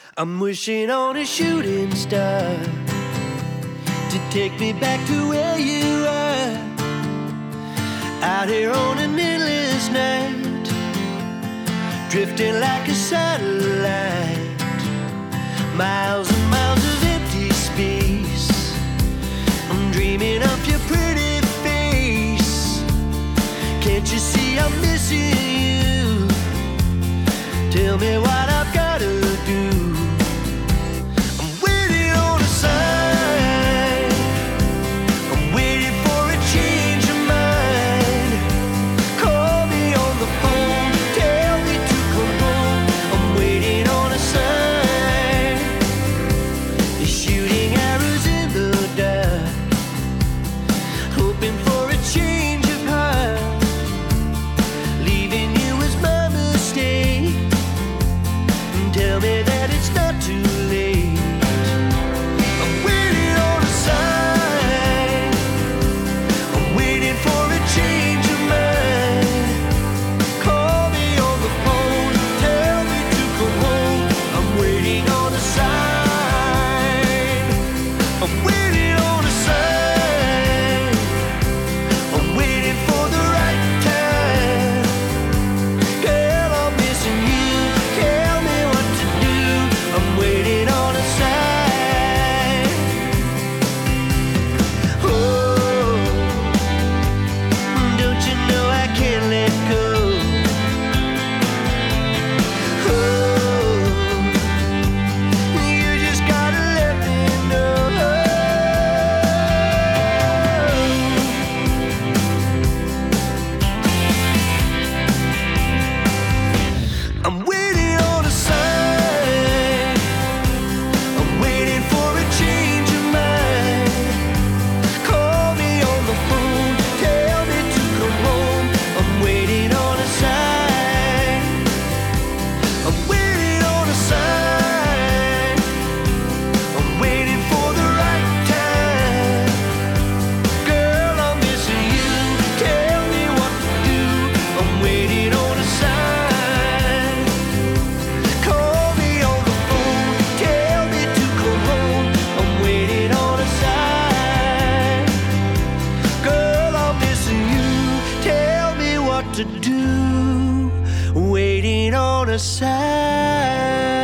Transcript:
I'm wishing on a shooting star to take me back to where you are, out here on an endless night, drifting like a satellite, miles and miles of empty space. I'm dreaming of your pretty face. Can't you see I'm missing you? Tell me what I've got to do. Tell me that it's not too late. I'm waiting on a sign. I'm waiting for a change of mind. Call me on the phone, tell me to come home. I'm waiting on a sign. I'm waiting on a sign. I'm waiting for the right time. Girl, I'm missing you. I'm waiting on a sign. Oh, don't you know I can't let go? Oh, you just gotta let me know. I'm waiting on a sign. I'm waiting for a change of mind. Call me on the phone, tell me to come home. I'm waiting on a sign. I'm waiting on a sign. I'm waiting for the right time. Girl, I'm missing you. Tell me what to do. I'm waiting on a sign. Call me on the phone, tell me to come home. I'm waiting on a sign. Girl, I'm missing you. Tell me what to do. Waiting on a sign.